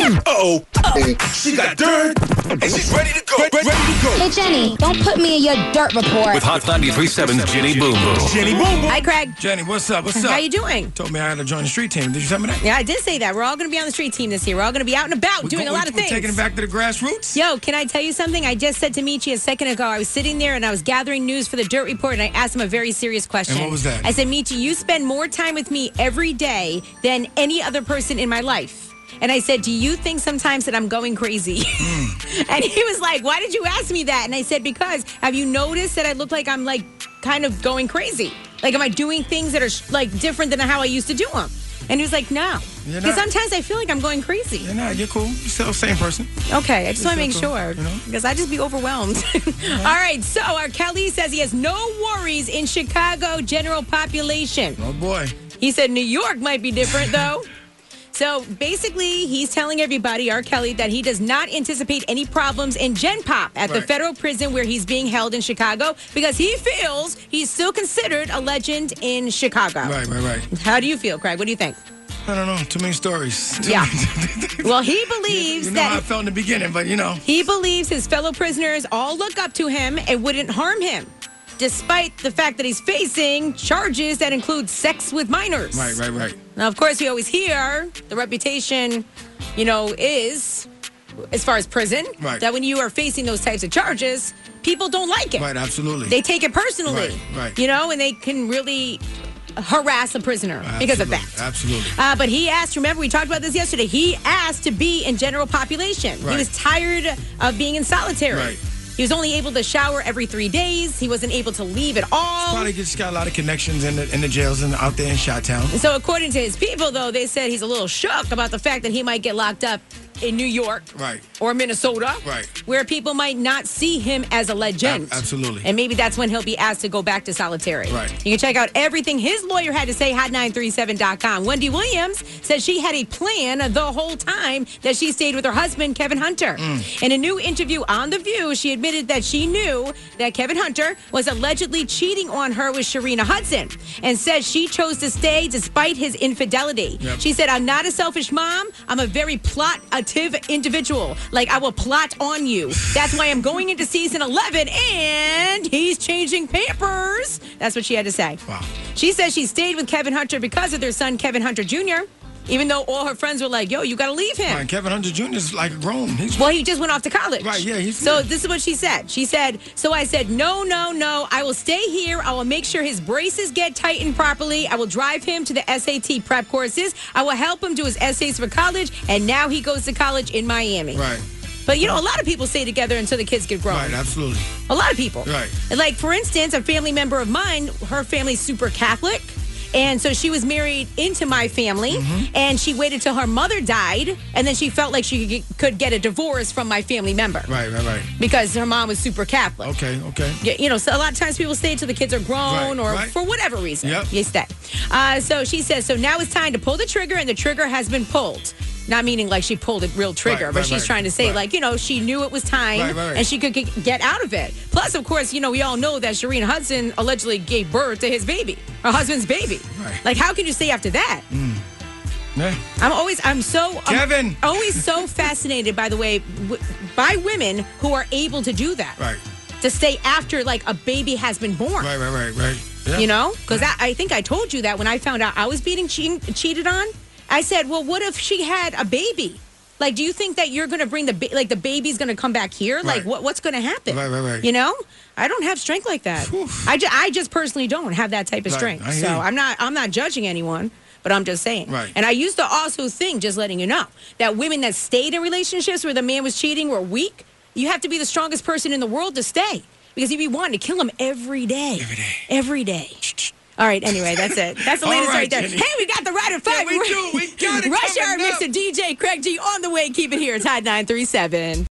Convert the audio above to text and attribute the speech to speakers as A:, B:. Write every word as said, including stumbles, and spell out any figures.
A: Uh-oh. She got dirt, and she's ready to go. Ready, ready to go.
B: Hey, Jenny, don't put me in your dirt report.
C: With Hot ninety-three point seven Jenny Boom Boom.
A: Jenny Boom Boom.
D: Hi, Craig.
E: Jenny, what's up? What's up?
D: How you doing?
E: Told me I had to join the street team. Did you tell me that?
D: Yeah, I did say that. We're all going to be on the street team this year. We're all going to be out and about
E: We
D: doing
E: go-
D: a lot
E: we-
D: of
E: we're
D: things.
E: Taking it back to the grassroots?
D: Yo, can I tell you something? I just said to Michi a second ago, I was sitting there and I was gathering news for the Dirt Report, and I asked him a very serious question.
E: And what was that?
D: I said, Michi, you spend more time with me every day than any other person in my life. And I said, do you think sometimes that I'm going crazy?
E: Mm.
D: And he was like, why did you ask me that? And I said, because have you noticed that I look like I'm like kind of going crazy? Like, am I doing things that are sh- like different than how I used to do them? And he was like, no.
E: You're
D: Because
E: not.
D: sometimes I feel like I'm going crazy.
E: You're not. You're cool. You're still the same person.
D: Okay, I just want to
E: You're
D: make
E: still cool,
D: sure.
E: you know?
D: Because I just be overwhelmed. All right, so our Kelly says he has no worries in Chicago general population.
E: Oh, boy.
D: He said New York might be different, though. So basically, he's telling everybody, R. Kelly, that he does not anticipate any problems in Gen Pop at the
E: Right.
D: federal prison where he's being held in Chicago because he feels he's still considered a legend in Chicago.
E: Right, right, right.
D: How do you feel, Craig? What do you think?
E: I don't know. Too many stories. Too
D: Yeah.
E: many-
D: Well, he believes
E: You know
D: that...
E: how I felt in the beginning, but you know.
D: He believes his fellow prisoners all look up to him and wouldn't harm him, despite the fact that he's facing charges that include sex with minors.
E: Right, right, right.
D: Now, of course, we always hear the reputation, you know, is, as far as prison,
E: Right.
D: that when you are facing those types of charges, people don't like it.
E: Right, absolutely.
D: They take it personally.
E: Right, right.
D: You know, and they can really harass a prisoner because of that.
E: Absolutely.
D: Uh, but he asked, remember, we talked about this yesterday. He asked to be in general population. He
E: Right.
D: was tired of being in solitary.
E: Right.
D: He was only able to shower every three days. He wasn't able to leave at all.
E: Probably just got a lot of connections in the in the jails and out there in Chi-Town.
D: So according to his people, though, they said he's a little shook about the fact that he might get locked up in New York
E: Right.
D: or Minnesota,
E: Right.
D: where people might not see him as a legend.
E: Ab- absolutely.
D: And maybe that's when he'll be asked to go back to solitary.
E: Right.
D: You can check out everything his lawyer had to say, hot nine three seven dot com. Wendy Williams says she had a plan the whole time that she stayed with her husband, Kevin Hunter.
E: Mm.
D: In a new interview on The View, she admitted that she knew that Kevin Hunter was allegedly cheating on her with Sharina Hudson and said she chose to stay despite his infidelity.
E: Yep.
D: She said, I'm not a selfish mom. I'm a very plotative individual. Like, I will plot on you. That's why I'm going into season eleven and he's changing Pampers. That's what she had to say.
E: Wow.
D: She says she stayed with Kevin Hunter because of their son, Kevin Hunter Junior, even though all her friends were like, yo, you got to leave him.
E: Right, Kevin Hunter Junior is like grown. He's
D: Well, he just went off to college.
E: Right, yeah, he's-
D: So
E: yeah.
D: this is what she said. She said, so I said, no, no, no. I will stay here. I will make sure his braces get tightened properly. I will drive him to the S A T prep courses. I will help him do his essays for college. And now he goes to college in Miami.
E: right.
D: But, you know, a lot of people stay together until the kids get grown.
E: Right, absolutely.
D: A lot of people.
E: Right.
D: Like, for instance, a family member of mine, her family's super Catholic. And so she was married into my family,
E: Mm-hmm.
D: and she waited till her mother died, and then she felt like she could get, could get a divorce from my family member
E: Right, right, right.
D: because her mom was super Catholic.
E: Okay, okay.
D: Yeah, you know, so a lot of times people stay till the kids are grown
E: Right,
D: or
E: right.
D: for whatever reason.
E: Yep.
D: You stay. Uh, so she says, so now it's time to pull the trigger, and the trigger has been pulled. Not meaning like she pulled a real trigger,
E: Right,
D: but
E: right,
D: she's
E: right,
D: trying to say
E: right.
D: like, you know, she knew it was time
E: Right, right, right.
D: and she could get get out of it. Plus, of course, you know, we all know that Sharina Hudson allegedly gave birth to his baby, her husband's baby.
E: Right.
D: Like, how can you stay after that?
E: Yeah.
D: I'm always, I'm so,
E: Kevin.
D: I'm always so fascinated, by the way, w- by women who are able to do that.
E: Right.
D: To stay after like a baby has been born.
E: Right, right, right, right. Yeah.
D: You know? Because I think I told you that when I found out I was being che- cheated on. I said, well, what if she had a baby? Like, do you think that you're going to bring the, ba- like, the baby's going to come back here? Like,
E: Right.
D: what, what's going to happen?
E: Right, right, right.
D: You know? I don't have strength like that.
E: Oof.
D: I, ju- I just personally don't have that type of
E: Right.
D: strength.
E: I hear
D: So
E: you.
D: I'm not, I'm not judging anyone. But I'm just saying.
E: Right.
D: And I used to also think, just letting you know, that women that stayed in relationships where the man was cheating were weak. You have to be the strongest person in the world to stay. Because you'd be wanting to kill him every day.
E: Every day.
D: Every day. All right, anyway, that's it. That's the
E: All
D: latest
E: right,
D: right there.
E: Jenny.
D: Hey, we got the Ride at five.
E: Yeah, we do. We got it
D: Rush
E: coming
D: Hour
E: up.
D: Mixer D J Craig G on the way. Keep it here. It's Hot nine three seven.